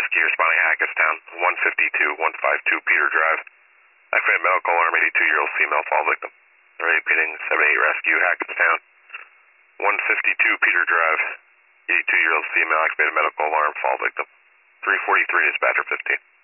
rescue responding to Hackettstown, 152 Peter Drive. Activated medical alarm, 82-year-old female fall victim. Repeating, 78 rescue, Hackettstown, 152 Peter Drive. 82-year-old female, activated medical alarm, fall victim. 343 dispatcher 15.